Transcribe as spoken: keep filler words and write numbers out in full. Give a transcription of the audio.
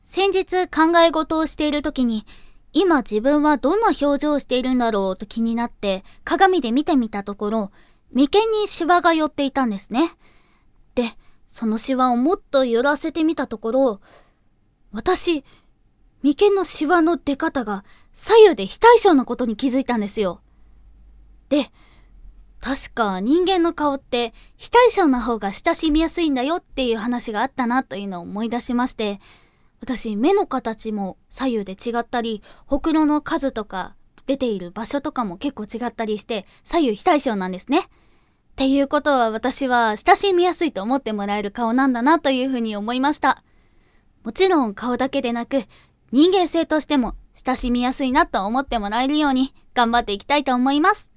先日考え事をしている時に、今自分はどんな表情をしているんだろうと気になって鏡で見てみたところ、眉間にシワが寄っていたんですね。で、そのシワをもっと寄らせてみたところ、私、眉間のシワの出方が左右で非対称なことに気づいたんですよ。で、確か人間の顔って非対称な方が親しみやすいんだよっていう話があったなというのを思い出しまして、私目の形も左右で違ったり、ほくろの数とか出ている場所とかも結構違ったりして左右非対称なんですね。っていうことは私は親しみやすいと思ってもらえる顔なんだなというふうに思いました。もちろん顔だけでなく人間性としても親しみやすいなと思ってもらえるように頑張っていきたいと思います。